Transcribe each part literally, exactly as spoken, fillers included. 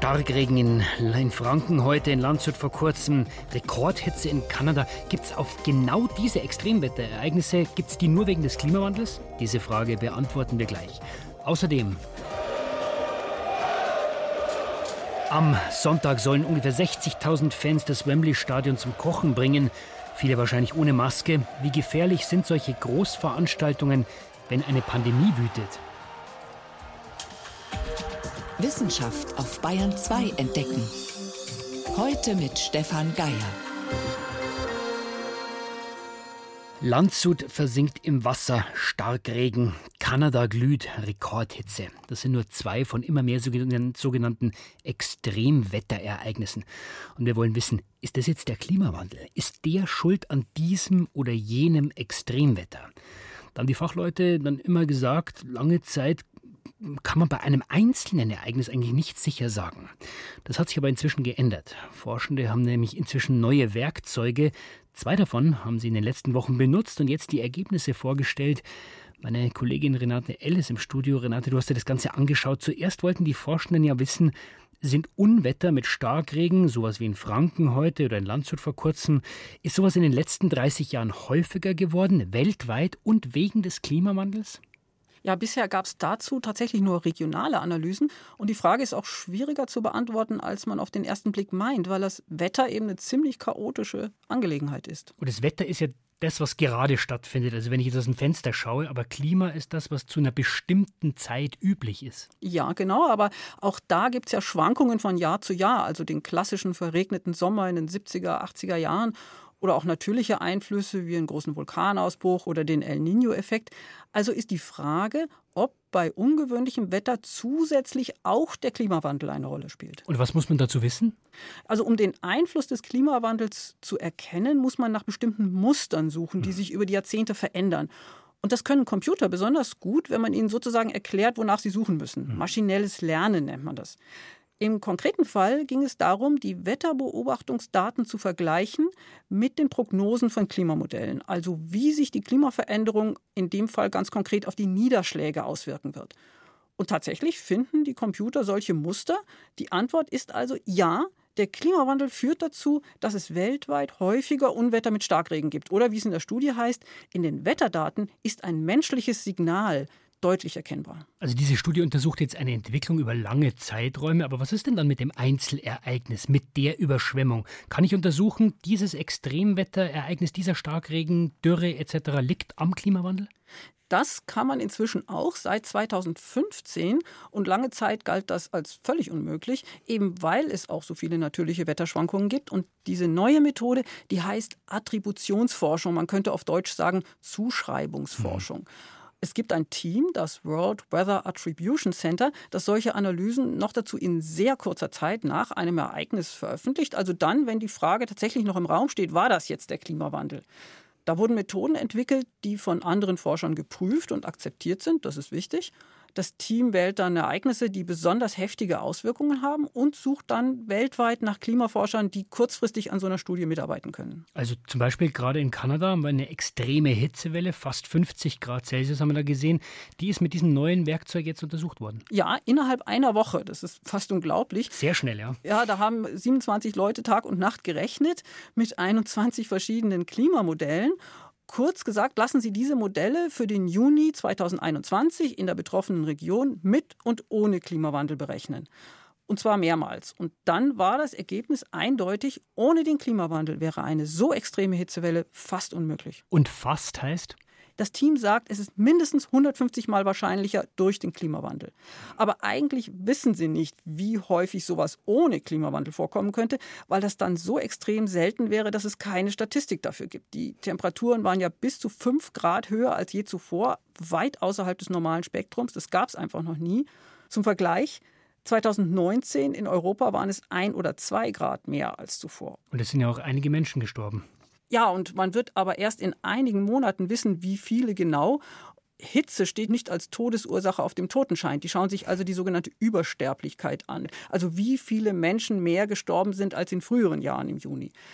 Starkregen in, in Franken heute, in Landshut vor kurzem, Rekordhitze in Kanada. Gibt es auf genau diese Extremwetterereignisse, gibt es die nur wegen des Klimawandels? Diese Frage beantworten wir gleich. Außerdem, am Sonntag sollen ungefähr sechzigtausend Fans das Wembley-Stadion zum Kochen bringen. Viele wahrscheinlich ohne Maske. Wie gefährlich sind solche Großveranstaltungen, wenn eine Pandemie wütet? Wissenschaft auf Bayern zwei entdecken. Heute mit Stefan Geier. Landshut versinkt im Wasser, Starkregen, Kanada glüht, Rekordhitze. Das sind nur zwei von immer mehr sogenannten Extremwetterereignissen. Und wir wollen wissen, ist das jetzt der Klimawandel? Ist der schuld an diesem oder jenem Extremwetter? Da haben die Fachleute dann immer gesagt, lange Zeit kann man bei einem einzelnen Ereignis eigentlich nicht sicher sagen. Das hat sich aber inzwischen geändert. Forschende haben nämlich inzwischen neue Werkzeuge. Zwei davon haben sie in den letzten Wochen benutzt und jetzt die Ergebnisse vorgestellt. Meine Kollegin Renate L. ist im Studio. Renate, du hast dir das Ganze angeschaut. Zuerst wollten die Forschenden ja wissen, sind Unwetter mit Starkregen, sowas wie in Franken heute oder in Landshut vor kurzem, ist sowas in den letzten dreißig Jahren häufiger geworden, weltweit und wegen des Klimawandels? Ja, bisher gab es dazu tatsächlich nur regionale Analysen. Und die Frage ist auch schwieriger zu beantworten, als man auf den ersten Blick meint, weil das Wetter eben eine ziemlich chaotische Angelegenheit ist. Und das Wetter ist ja das, was gerade stattfindet. Also wenn ich jetzt aus dem Fenster schaue, aber Klima ist das, was zu einer bestimmten Zeit üblich ist. Ja, genau, aber auch da gibt es ja Schwankungen von Jahr zu Jahr. Also den klassischen verregneten Sommer in den siebziger, achtziger Jahren. Oder auch natürliche Einflüsse wie einen großen Vulkanausbruch oder den El Niño-Effekt. Also ist die Frage, ob bei ungewöhnlichem Wetter zusätzlich auch der Klimawandel eine Rolle spielt. Und was muss man dazu wissen? Also um den Einfluss des Klimawandels zu erkennen, muss man nach bestimmten Mustern suchen, die sich über die Jahrzehnte verändern. Und das können Computer besonders gut, wenn man ihnen sozusagen erklärt, wonach sie suchen müssen. Maschinelles Lernen nennt man das. Im konkreten Fall ging es darum, die Wetterbeobachtungsdaten zu vergleichen mit den Prognosen von Klimamodellen. Also wie sich die Klimaveränderung in dem Fall ganz konkret auf die Niederschläge auswirken wird. Und tatsächlich finden die Computer solche Muster. Die Antwort ist also ja, der Klimawandel führt dazu, dass es weltweit häufiger Unwetter mit Starkregen gibt. Oder wie es in der Studie heißt, in den Wetterdaten ist ein menschliches Signal deutlich erkennbar. Also diese Studie untersucht jetzt eine Entwicklung über lange Zeiträume, aber was ist denn dann mit dem Einzelereignis, mit der Überschwemmung? Kann ich untersuchen, dieses Extremwetterereignis, dieser Starkregen, Dürre et cetera liegt am Klimawandel? Das kann man inzwischen auch seit zweitausendfünfzehn und lange Zeit galt das als völlig unmöglich, eben weil es auch so viele natürliche Wetterschwankungen gibt. Und diese neue Methode, die heißt Attributionsforschung, man könnte auf Deutsch sagen Zuschreibungsforschung. Hm. Es gibt ein Team, das World Weather Attribution Center, das solche Analysen noch dazu in sehr kurzer Zeit nach einem Ereignis veröffentlicht. Also dann, wenn die Frage tatsächlich noch im Raum steht, war das jetzt der Klimawandel? Da wurden Methoden entwickelt, die von anderen Forschern geprüft und akzeptiert sind. Das ist wichtig. Das Team wählt dann Ereignisse, die besonders heftige Auswirkungen haben und sucht dann weltweit nach Klimaforschern, die kurzfristig an so einer Studie mitarbeiten können. Also zum Beispiel gerade in Kanada haben wir eine extreme Hitzewelle, fast fünfzig Grad Celsius haben wir da gesehen. Die ist mit diesem neuen Werkzeug jetzt untersucht worden. Ja, innerhalb einer Woche. Das ist fast unglaublich. Sehr schnell, ja. Ja, da haben siebenundzwanzig Leute Tag und Nacht gerechnet mit einundzwanzig verschiedenen Klimamodellen. Kurz gesagt, lassen Sie diese Modelle für den Juni zweitausendeinundzwanzig in der betroffenen Region mit und ohne Klimawandel berechnen. Und zwar mehrmals. Und dann war das Ergebnis eindeutig, ohne den Klimawandel wäre eine so extreme Hitzewelle fast unmöglich. Und fast heißt? Das Team sagt, es ist mindestens hundertfünfzig Mal wahrscheinlicher durch den Klimawandel. Aber eigentlich wissen sie nicht, wie häufig sowas ohne Klimawandel vorkommen könnte, weil das dann so extrem selten wäre, dass es keine Statistik dafür gibt. Die Temperaturen waren ja bis zu fünf Grad höher als je zuvor, weit außerhalb des normalen Spektrums. Das gab es einfach noch nie. Zum Vergleich, zweitausendneunzehn in Europa waren es ein oder zwei Grad mehr als zuvor. Und es sind ja auch einige Menschen gestorben. Ja, und man wird aber erst in einigen Monaten wissen, wie viele genau. Hitze steht nicht als Todesursache auf dem Totenschein. Die schauen sich also die sogenannte Übersterblichkeit an. Also wie viele Menschen mehr gestorben sind als in früheren Jahren im Juni.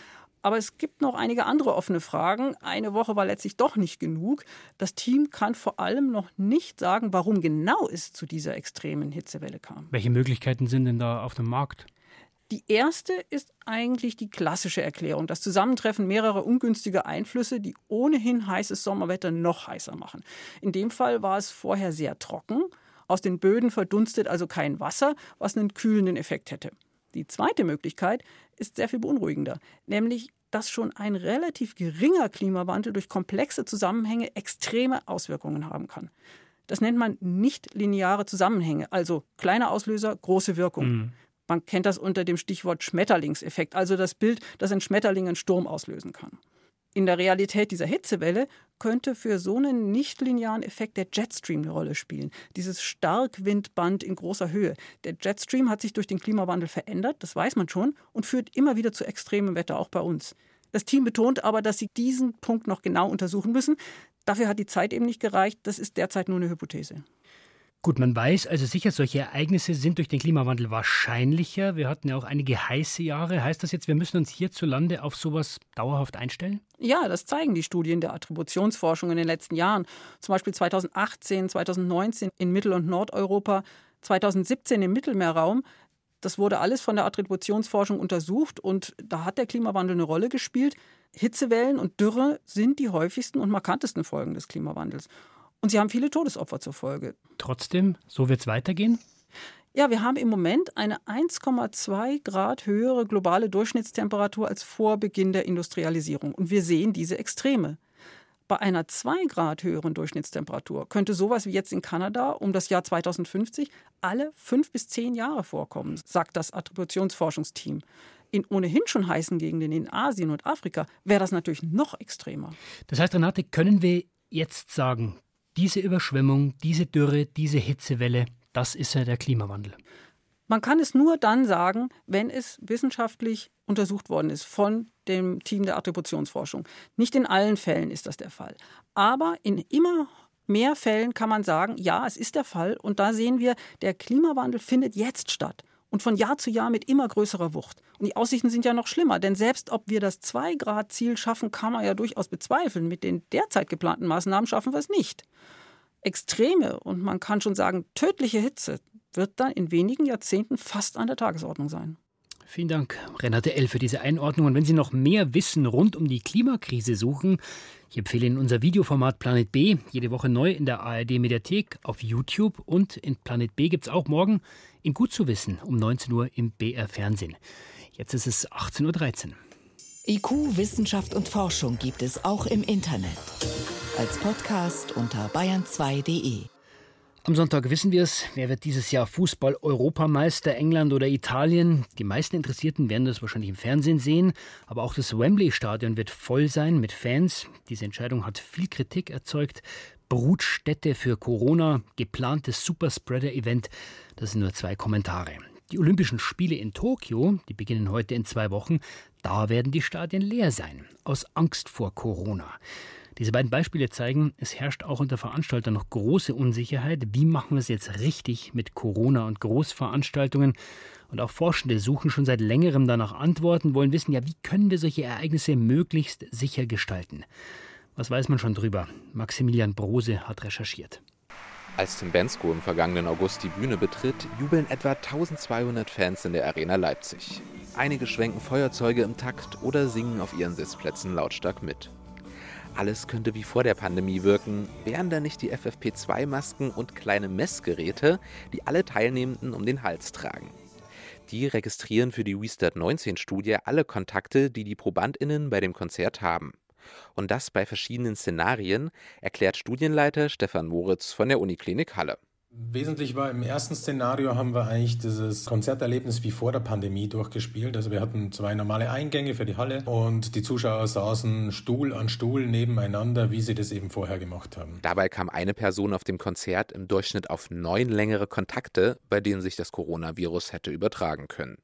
Aber es gibt noch einige andere offene Fragen. Eine Woche war letztlich doch nicht genug. Das Team kann vor allem noch nicht sagen, warum genau es zu dieser extremen Hitzewelle kam. Welche Möglichkeiten sind denn da auf dem Markt? Die erste ist eigentlich die klassische Erklärung, das Zusammentreffen mehrerer ungünstiger Einflüsse, die ohnehin heißes Sommerwetter noch heißer machen. In dem Fall war es vorher sehr trocken. Aus den Böden verdunstet also kein Wasser, was einen kühlenden Effekt hätte. Die zweite Möglichkeit ist sehr viel beunruhigender, nämlich dass schon ein relativ geringer Klimawandel durch komplexe Zusammenhänge extreme Auswirkungen haben kann. Das nennt man nicht-lineare Zusammenhänge, also kleiner Auslöser, große Wirkung. Mhm. Man kennt das unter dem Stichwort Schmetterlingseffekt, also das Bild, dass ein Schmetterling einen Sturm auslösen kann. In der Realität dieser Hitzewelle könnte für so einen nichtlinearen Effekt der Jetstream eine Rolle spielen. Dieses Starkwindband in großer Höhe. Der Jetstream hat sich durch den Klimawandel verändert, das weiß man schon, und führt immer wieder zu extremem Wetter, auch bei uns. Das Team betont aber, dass sie diesen Punkt noch genau untersuchen müssen. Dafür hat die Zeit eben nicht gereicht. Das ist derzeit nur eine Hypothese. Gut, man weiß also sicher, solche Ereignisse sind durch den Klimawandel wahrscheinlicher. Wir hatten ja auch einige heiße Jahre. Heißt das jetzt, wir müssen uns hierzulande auf sowas dauerhaft einstellen? Ja, das zeigen die Studien der Attributionsforschung in den letzten Jahren. Zum Beispiel zweitausendachtzehn, zweitausendneunzehn in Mittel- und Nordeuropa, zweitausendsiebzehn im Mittelmeerraum. Das wurde alles von der Attributionsforschung untersucht und da hat der Klimawandel eine Rolle gespielt. Hitzewellen und Dürre sind die häufigsten und markantesten Folgen des Klimawandels. Und sie haben viele Todesopfer zur Folge. Trotzdem, so wird es weitergehen? Ja, wir haben im Moment eine eins Komma zwei Grad höhere globale Durchschnittstemperatur als vor Beginn der Industrialisierung. Und wir sehen diese Extreme. Bei einer zwei Grad höheren Durchschnittstemperatur könnte sowas wie jetzt in Kanada um das Jahr zweitausendfünfzig alle fünf bis zehn Jahre vorkommen, sagt das Attributionsforschungsteam. In ohnehin schon heißen Gegenden in Asien und Afrika wäre das natürlich noch extremer. Das heißt, Renate, können wir jetzt sagen, diese Überschwemmung, diese Dürre, diese Hitzewelle, das ist ja der Klimawandel? Man kann es nur dann sagen, wenn es wissenschaftlich untersucht worden ist von dem Team der Attributionsforschung. Nicht in allen Fällen ist das der Fall. Aber in immer mehr Fällen kann man sagen, ja, es ist der Fall. Und da sehen wir, der Klimawandel findet jetzt statt. Und von Jahr zu Jahr mit immer größerer Wucht. Und die Aussichten sind ja noch schlimmer, denn selbst ob wir das zwei Grad Ziel schaffen, kann man ja durchaus bezweifeln. Mit den derzeit geplanten Maßnahmen schaffen wir es nicht. Extreme und man kann schon sagen, tödliche Hitze wird dann in wenigen Jahrzehnten fast an der Tagesordnung sein. Vielen Dank, Renate L., für diese Einordnung. Und wenn Sie noch mehr Wissen rund um die Klimakrise suchen, ich empfehle Ihnen unser Videoformat Planet B, jede Woche neu in der A R D-Mediathek, auf YouTube und in Planet B gibt es auch morgen in Gut zu wissen um neunzehn Uhr im B R-Fernsehen. Jetzt ist es achtzehn Uhr dreizehn. I Q, Wissenschaft und Forschung gibt es auch im Internet. Als Podcast unter bayern zwei punkt de. Am Sonntag wissen wir es, wer wird dieses Jahr Fußball-Europameister, England oder Italien? Die meisten Interessierten werden das wahrscheinlich im Fernsehen sehen, aber auch das Wembley-Stadion wird voll sein mit Fans. Diese Entscheidung hat viel Kritik erzeugt. Brutstätte für Corona, geplantes Superspreader-Event, das sind nur zwei Kommentare. Die Olympischen Spiele in Tokio, die beginnen heute in zwei Wochen, da werden die Stadien leer sein, aus Angst vor Corona. Diese beiden Beispiele zeigen, es herrscht auch unter Veranstaltern noch große Unsicherheit. Wie machen wir es jetzt richtig mit Corona und Großveranstaltungen? Und auch Forschende suchen schon seit längerem danach Antworten, wollen wissen, ja, wie können wir solche Ereignisse möglichst sicher gestalten? Was weiß man schon drüber? Maximilian Brose hat recherchiert. Als Tim Bendzko im vergangenen August die Bühne betritt, jubeln etwa eintausendzweihundert Fans in der Arena Leipzig. Einige schwenken Feuerzeuge im Takt oder singen auf ihren Sitzplätzen lautstark mit. Alles könnte wie vor der Pandemie wirken, wären da nicht die F F P zwei Masken und kleine Messgeräte, die alle Teilnehmenden um den Hals tragen. Die registrieren für die Restart neunzehn Studie alle Kontakte, die die ProbandInnen bei dem Konzert haben. Und das bei verschiedenen Szenarien, erklärt Studienleiter Stefan Moritz von der Uniklinik Halle. Wesentlich war, im ersten Szenario haben wir eigentlich dieses Konzerterlebnis wie vor der Pandemie durchgespielt. Also wir hatten zwei normale Eingänge für die Halle und die Zuschauer saßen Stuhl an Stuhl nebeneinander, wie sie das eben vorher gemacht haben. Dabei kam eine Person auf dem Konzert im Durchschnitt auf neun längere Kontakte, bei denen sich das Coronavirus hätte übertragen können.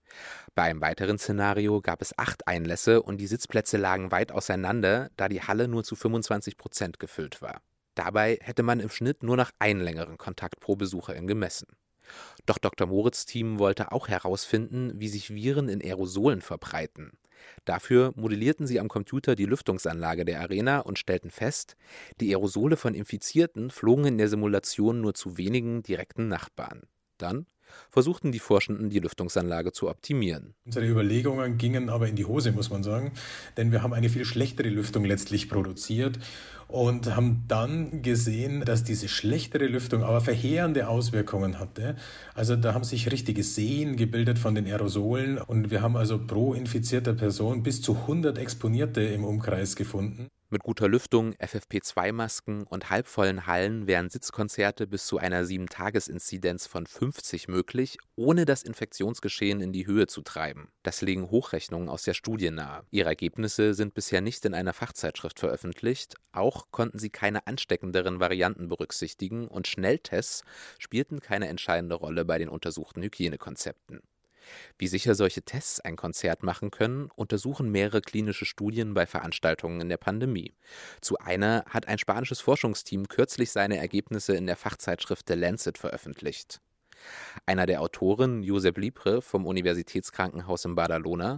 Bei einem weiteren Szenario gab es acht Einlässe und die Sitzplätze lagen weit auseinander, da die Halle nur zu fünfundzwanzig Prozent gefüllt war. Dabei hätte man im Schnitt nur noch einen längeren Kontakt pro Besucherin gemessen. Doch Doktor Moritz' Team wollte auch herausfinden, wie sich Viren in Aerosolen verbreiten. Dafür modellierten sie am Computer die Lüftungsanlage der Arena und stellten fest, die Aerosole von Infizierten flogen in der Simulation nur zu wenigen direkten Nachbarn. Dann versuchten die Forschenden, die Lüftungsanlage zu optimieren. Unsere Überlegungen gingen aber in die Hose, muss man sagen, denn wir haben eine viel schlechtere Lüftung letztlich produziert und haben dann gesehen, dass diese schlechtere Lüftung aber verheerende Auswirkungen hatte. Also da haben sich richtige Seen gebildet von den Aerosolen und wir haben also pro infizierter Person bis zu hundert Exponierte im Umkreis gefunden. Mit guter Lüftung, F F P zwei Masken und halbvollen Hallen wären Sitzkonzerte bis zu einer sieben-Tages-Inzidenz von fünfzig möglich, ohne das Infektionsgeschehen in die Höhe zu treiben. Das legen Hochrechnungen aus der Studie nahe. Ihre Ergebnisse sind bisher nicht in einer Fachzeitschrift veröffentlicht. Auch konnten sie keine ansteckenderen Varianten berücksichtigen und Schnelltests spielten keine entscheidende Rolle bei den untersuchten Hygienekonzepten. Wie sicher solche Tests ein Konzert machen können, untersuchen mehrere klinische Studien bei Veranstaltungen in der Pandemie. Zu einer hat ein spanisches Forschungsteam kürzlich seine Ergebnisse in der Fachzeitschrift The Lancet veröffentlicht. Einer der Autoren, Josep Libre vom Universitätskrankenhaus in Badalona: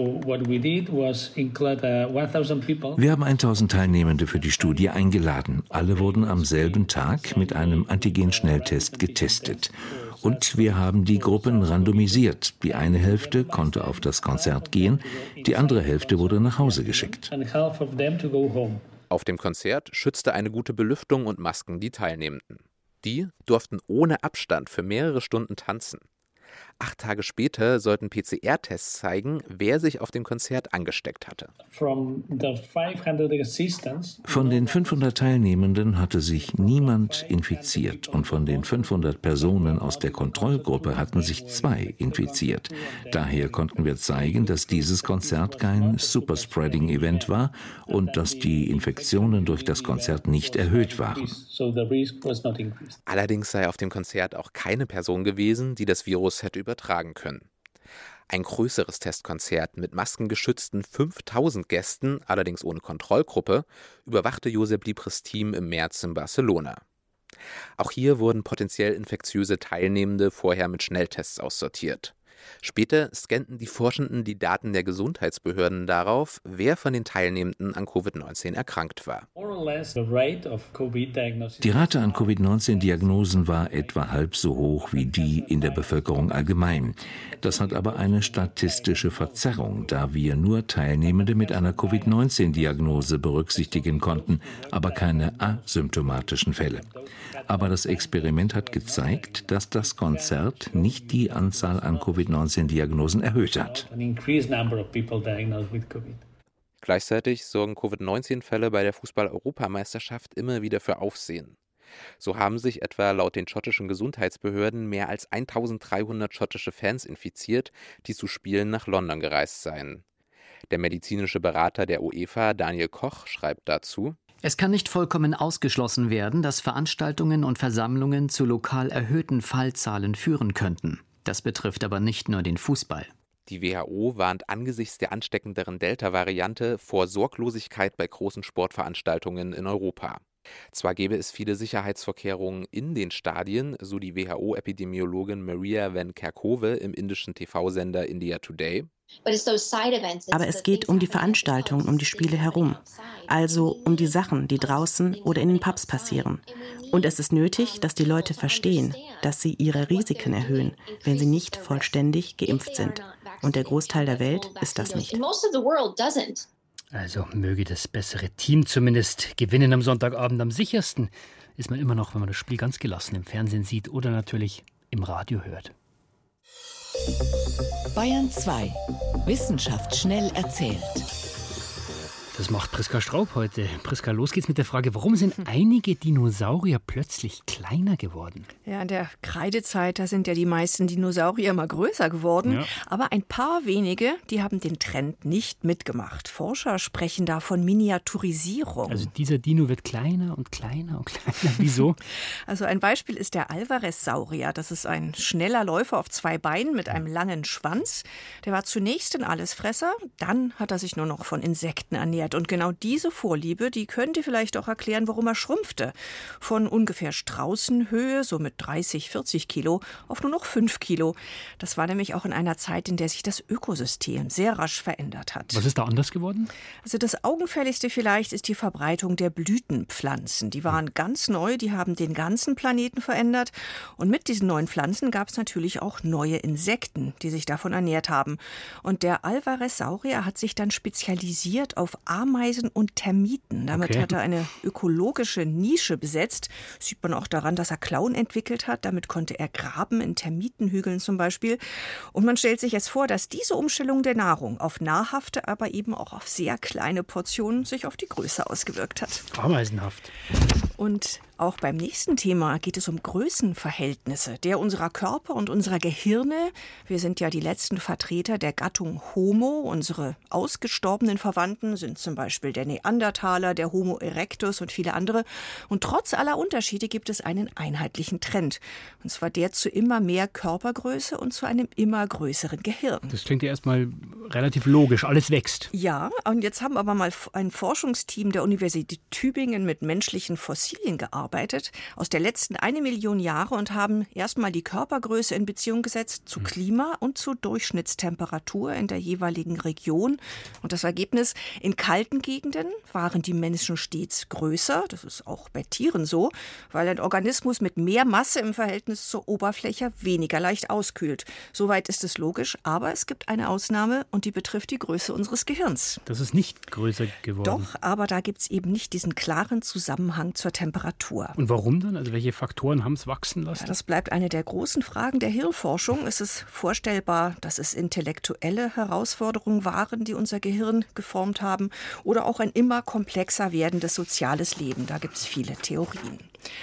Wir haben tausend Teilnehmende für die Studie eingeladen. Alle wurden am selben Tag mit einem Antigen-Schnelltest getestet. Und wir haben die Gruppen randomisiert. Die eine Hälfte konnte auf das Konzert gehen, die andere Hälfte wurde nach Hause geschickt. Auf dem Konzert schützte eine gute Belüftung und Masken die Teilnehmenden. Die durften ohne Abstand für mehrere Stunden tanzen. Acht Tage später sollten P C R-Tests zeigen, wer sich auf dem Konzert angesteckt hatte. Von den fünfhundert Teilnehmenden hatte sich niemand infiziert und von den fünfhundert Personen aus der Kontrollgruppe hatten sich zwei infiziert. Daher konnten wir zeigen, dass dieses Konzert kein Superspreading-Event war und dass die Infektionen durch das Konzert nicht erhöht waren. Allerdings sei auf dem Konzert auch keine Person gewesen, die das Virus hätte übertragen können. Ein größeres Testkonzert mit maskengeschützten fünftausend Gästen, allerdings ohne Kontrollgruppe, überwachte Josep Libres Team im März in Barcelona. Auch hier wurden potenziell infektiöse Teilnehmende vorher mit Schnelltests aussortiert. Später scannten die Forschenden die Daten der Gesundheitsbehörden darauf, wer von den Teilnehmenden an Covid neunzehn erkrankt war. Die Rate an Covid neunzehn Diagnosen war etwa halb so hoch wie die in der Bevölkerung allgemein. Das hat aber eine statistische Verzerrung, da wir nur Teilnehmende mit einer Covid neunzehn Diagnose berücksichtigen konnten, aber keine asymptomatischen Fälle. Aber das Experiment hat gezeigt, dass das Konzert nicht die Anzahl an Covid neunzehn Diagnosen erhöht hat. Gleichzeitig sorgen Covid neunzehn Fälle bei der Fußball-Europameisterschaft immer wieder für Aufsehen. So haben sich etwa laut den schottischen Gesundheitsbehörden mehr als eintausenddreihundert schottische Fans infiziert, die zu Spielen nach London gereist seien. Der medizinische Berater der UEFA, Daniel Koch, schreibt dazu: Es kann nicht vollkommen ausgeschlossen werden, dass Veranstaltungen und Versammlungen zu lokal erhöhten Fallzahlen führen könnten. Das betrifft aber nicht nur den Fußball. Die W H O warnt angesichts der ansteckenderen Delta-Variante vor Sorglosigkeit bei großen Sportveranstaltungen in Europa. Zwar gäbe es viele Sicherheitsvorkehrungen in den Stadien, so die W H O-Epidemiologin Maria Van Kerkhove im indischen T V-Sender India Today. Aber es geht um die Veranstaltungen um die Spiele herum, also um die Sachen, die draußen oder in den Pubs passieren. Und es ist nötig, dass die Leute verstehen, dass sie ihre Risiken erhöhen, wenn sie nicht vollständig geimpft sind. Und der Großteil der Welt ist das nicht. Also möge das bessere Team zumindest gewinnen am Sonntagabend. Am sichersten ist man immer noch, wenn man das Spiel ganz gelassen im Fernsehen sieht oder natürlich im Radio hört. Bayern zwei. Wissenschaft schnell erzählt. Das macht Priska Straub heute. Priska, los geht's mit der Frage, warum sind einige Dinosaurier plötzlich kleiner geworden? Ja, in der Kreidezeit, da sind ja die meisten Dinosaurier immer größer geworden. Ja. Aber ein paar wenige, die haben den Trend nicht mitgemacht. Forscher sprechen da von Miniaturisierung. Also dieser Dino wird kleiner und kleiner und kleiner. Wieso? Also ein Beispiel ist der Alvarez-Saurier. Das ist ein schneller Läufer auf zwei Beinen mit einem langen Schwanz. Der war zunächst ein Allesfresser, dann hat er sich nur noch von Insekten ernährt. ernährt. Und genau diese Vorliebe, die könnte vielleicht auch erklären, warum er schrumpfte. Von ungefähr Straußenhöhe, so mit dreißig, vierzig Kilo, auf nur noch fünf Kilo. Das war nämlich auch in einer Zeit, in der sich das Ökosystem sehr rasch verändert hat. Was ist da anders geworden? Also das Augenfälligste vielleicht ist die Verbreitung der Blütenpflanzen. Die waren ganz neu, die haben den ganzen Planeten verändert. Und mit diesen neuen Pflanzen gab es natürlich auch neue Insekten, die sich davon ernährt haben. Und der Alvarez-Saurier hat sich dann spezialisiert auf Ameisen und Termiten. Damit Okay. hat er eine ökologische Nische besetzt. Sieht man auch daran, dass er Klauen entwickelt hat. Damit konnte er graben in Termitenhügeln zum Beispiel. Und man stellt sich jetzt vor, dass diese Umstellung der Nahrung auf nahrhafte, aber eben auch auf sehr kleine Portionen sich auf die Größe ausgewirkt hat. Ameisenhaft. Und auch beim nächsten Thema geht es um Größenverhältnisse, der unserer Körper und unserer Gehirne. Wir sind ja die letzten Vertreter der Gattung Homo. Unsere ausgestorbenen Verwandten sind zum Beispiel der Neandertaler, der Homo erectus und viele andere. Und trotz aller Unterschiede gibt es einen einheitlichen Trend. Und zwar der zu immer mehr Körpergröße und zu einem immer größeren Gehirn. Das klingt ja erstmal relativ logisch. Alles wächst. Ja, und jetzt haben aber mal ein Forschungsteam der Universität Tübingen mit menschlichen Fossilien gearbeitet, aus der letzten eine Million Jahre und haben erstmal die Körpergröße in Beziehung gesetzt zu Klima und zu Durchschnittstemperatur in der jeweiligen Region. Und das Ergebnis: In kalten Gegenden waren die Menschen stets größer. Das ist auch bei Tieren so, weil ein Organismus mit mehr Masse im Verhältnis zur Oberfläche weniger leicht auskühlt. Soweit ist es logisch, aber es gibt eine Ausnahme und die betrifft die Größe unseres Gehirns. Das ist nicht größer geworden. Doch, aber da gibt es eben nicht diesen klaren Zusammenhang zur Temperatur. Und warum dann? Also welche Faktoren haben es wachsen lassen? Ja, das bleibt eine der großen Fragen der Hirnforschung. Es ist vorstellbar, dass es intellektuelle Herausforderungen waren, die unser Gehirn geformt haben, oder auch ein immer komplexer werdendes soziales Leben. Da gibt es viele Theorien.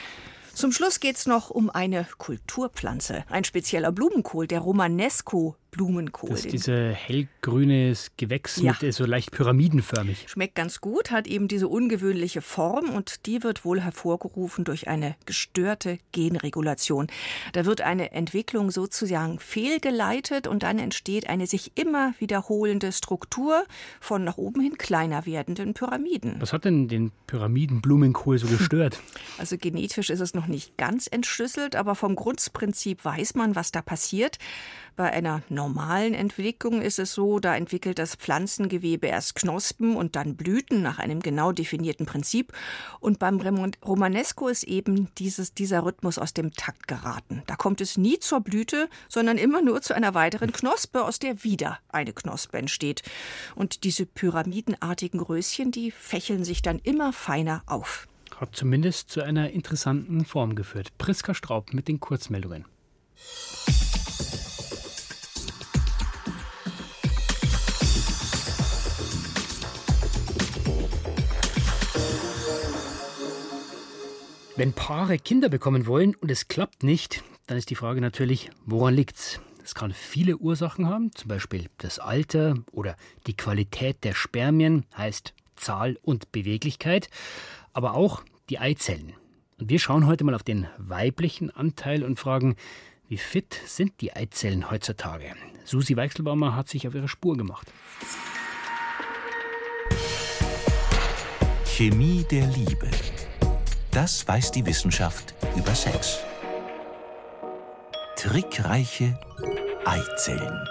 Zum Schluss geht es noch um eine Kulturpflanze, ein spezieller Blumenkohl, der Romanesco Blumenkohl. Das ist dieses hellgrünes Gewächs Ja. mit so leicht pyramidenförmig. Schmeckt ganz gut, hat eben diese ungewöhnliche Form und die wird wohl hervorgerufen durch eine gestörte Genregulation. Da wird eine Entwicklung sozusagen fehlgeleitet und dann entsteht eine sich immer wiederholende Struktur von nach oben hin kleiner werdenden Pyramiden. Was hat denn den Pyramidenblumenkohl so gestört? Also genetisch ist es noch nicht ganz entschlüsselt, aber vom Grundprinzip weiß man, was da passiert. Bei einer normalen Entwicklung ist es so, da entwickelt das Pflanzengewebe erst Knospen und dann Blüten nach einem genau definierten Prinzip. Und beim Romanesco ist eben dieses, dieser Rhythmus aus dem Takt geraten. Da kommt es nie zur Blüte, sondern immer nur zu einer weiteren Knospe, aus der wieder eine Knospe entsteht. Und diese pyramidenartigen Röschen, die fächeln sich dann immer feiner auf. Hat zumindest zu einer interessanten Form geführt. Priska Straub mit den Kurzmeldungen. Wenn Paare Kinder bekommen wollen und es klappt nicht, dann ist die Frage natürlich, woran liegt's? Es kann viele Ursachen haben, zum Beispiel das Alter oder die Qualität der Spermien, heißt Zahl und Beweglichkeit, aber auch die Eizellen. Und wir schauen heute mal auf den weiblichen Anteil und fragen, wie fit sind die Eizellen heutzutage? Susi Weichselbaumer hat sich auf ihre Spur gemacht. Chemie der Liebe. Das weiß die Wissenschaft über Sex. Trickreiche Eizellen.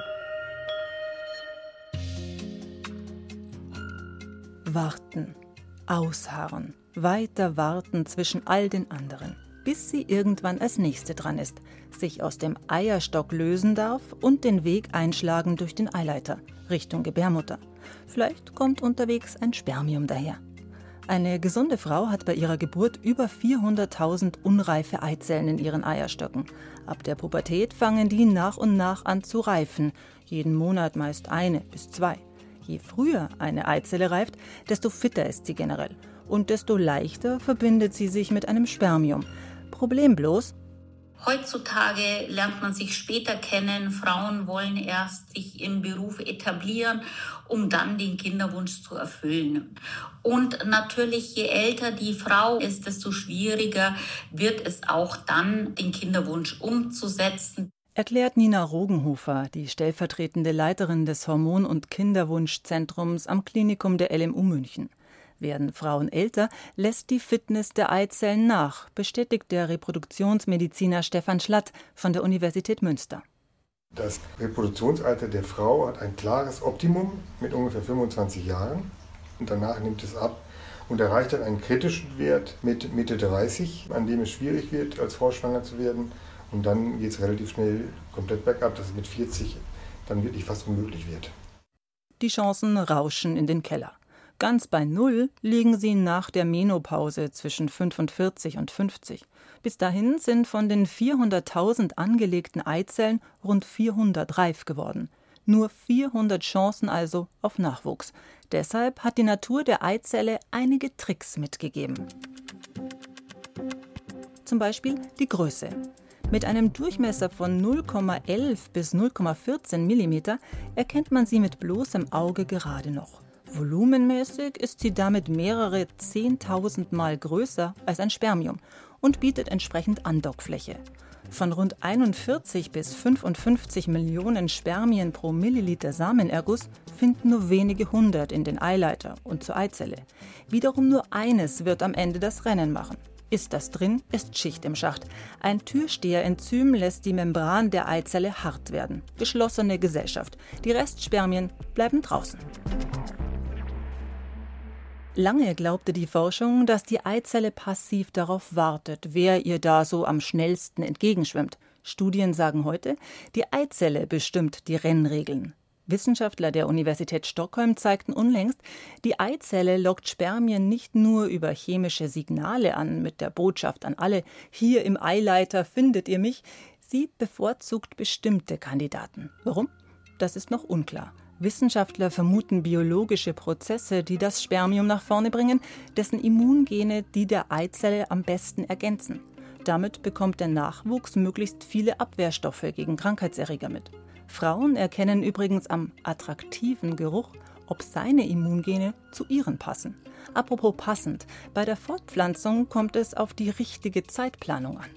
Warten, ausharren, weiter warten zwischen all den anderen, bis sie irgendwann als Nächste dran ist, sich aus dem Eierstock lösen darf und den Weg einschlagen durch den Eileiter, Richtung Gebärmutter. Vielleicht kommt unterwegs ein Spermium daher. Eine gesunde Frau hat bei ihrer Geburt über vierhunderttausend unreife Eizellen in ihren Eierstöcken. Ab der Pubertät fangen die nach und nach an zu reifen, jeden Monat meist eine bis zwei. Je früher eine Eizelle reift, desto fitter ist sie generell und desto leichter verbindet sie sich mit einem Spermium. Problem bloß: Heutzutage lernt man sich später kennen. Frauen wollen erst sich im Beruf etablieren, um dann den Kinderwunsch zu erfüllen. Und natürlich, je älter die Frau ist, desto schwieriger wird es auch dann, den Kinderwunsch umzusetzen. Erklärt Nina Rogenhofer, die stellvertretende Leiterin des Hormon- und Kinderwunschzentrums am Klinikum der L M U München. Werden Frauen älter, lässt die Fitness der Eizellen nach, bestätigt der Reproduktionsmediziner Stefan Schlatt von der Universität Münster. Das Reproduktionsalter der Frau hat ein klares Optimum mit ungefähr fünfundzwanzig Jahren und danach nimmt es ab und erreicht dann einen kritischen Wert mit Mitte dreißig, an dem es schwierig wird, als Frau schwanger zu werden. Und dann geht es relativ schnell komplett bergab, dass es mit vierzig dann wirklich fast unmöglich wird. Die Chancen rauschen in den Keller. Ganz bei Null liegen sie nach der Menopause zwischen fünfundvierzig und fünfzig. Bis dahin sind von den vierhunderttausend angelegten Eizellen rund vierhundert reif geworden. Nur vierhundert Chancen also auf Nachwuchs. Deshalb hat die Natur der Eizelle einige Tricks mitgegeben. Zum Beispiel die Größe. Mit einem Durchmesser von null Komma elf bis null Komma vierzehn Millimeter erkennt man sie mit bloßem Auge gerade noch. Volumenmäßig ist sie damit mehrere zehntausend Mal größer als ein Spermium und bietet entsprechend Andockfläche. Von rund einundvierzig bis fünfundfünfzig Millionen Spermien pro Milliliter Samenerguss finden nur wenige hundert in den Eileiter und zur Eizelle. Wiederum nur eines wird am Ende das Rennen machen. Ist das drin, ist Schicht im Schacht. Ein Türsteherenzym lässt die Membran der Eizelle hart werden. Geschlossene Gesellschaft. Die Restspermien bleiben draußen. Lange glaubte die Forschung, dass die Eizelle passiv darauf wartet, wer ihr da so am schnellsten entgegenschwimmt. Studien sagen heute, die Eizelle bestimmt die Rennregeln. Wissenschaftler der Universität Stockholm zeigten unlängst, die Eizelle lockt Spermien nicht nur über chemische Signale an mit der Botschaft an alle, hier im Eileiter findet ihr mich, sie bevorzugt bestimmte Kandidaten. Warum? Das ist noch unklar. Wissenschaftler vermuten biologische Prozesse, die das Spermium nach vorne bringen, dessen Immungene die der Eizelle am besten ergänzen. Damit bekommt der Nachwuchs möglichst viele Abwehrstoffe gegen Krankheitserreger mit. Frauen erkennen übrigens am attraktiven Geruch, ob seine Immungene zu ihren passen. Apropos passend, bei der Fortpflanzung kommt es auf die richtige Zeitplanung an.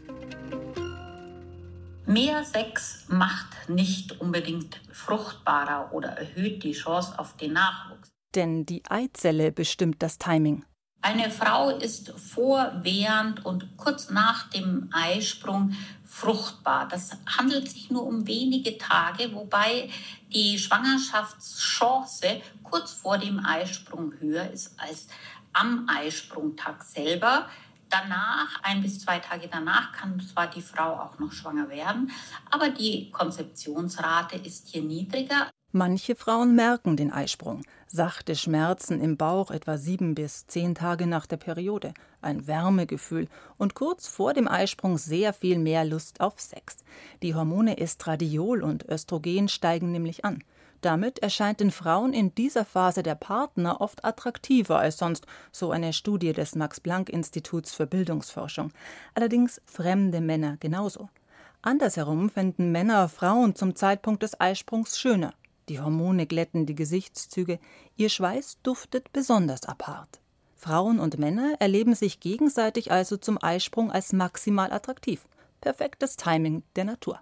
Mehr Sex macht nicht unbedingt fruchtbarer oder erhöht die Chance auf den Nachwuchs. Denn die Eizelle bestimmt das Timing. Eine Frau ist vor, während und kurz nach dem Eisprung fruchtbar. Das handelt sich nur um wenige Tage, wobei die Schwangerschaftschance kurz vor dem Eisprung höher ist als am Eisprungtag selber. Danach, ein bis zwei Tage danach, kann zwar die Frau auch noch schwanger werden, aber die Konzeptionsrate ist hier niedriger. Manche Frauen merken den Eisprung. Sachte Schmerzen im Bauch etwa sieben bis zehn Tage nach der Periode, ein Wärmegefühl und kurz vor dem Eisprung sehr viel mehr Lust auf Sex. Die Hormone Estradiol und Östrogen steigen nämlich an. Damit erscheint den Frauen in dieser Phase der Partner oft attraktiver als sonst, so eine Studie des Max-Planck-Instituts für Bildungsforschung. Allerdings fremde Männer genauso. Andersherum finden Männer Frauen zum Zeitpunkt des Eisprungs schöner. Die Hormone glätten die Gesichtszüge, ihr Schweiß duftet besonders apart. Frauen und Männer erleben sich gegenseitig also zum Eisprung als maximal attraktiv. Perfektes Timing der Natur.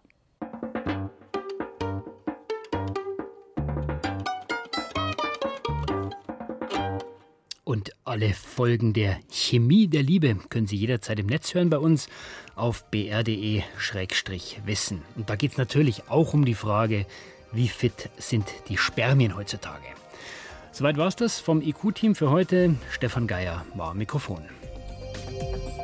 Und alle Folgen der Chemie der Liebe können Sie jederzeit im Netz hören bei uns auf b r punkt d e Schrägstrich wissen. Und da geht es natürlich auch um die Frage, wie fit sind die Spermien heutzutage. Soweit war es das vom I Q-Team für heute. Stefan Geier war am Mikrofon.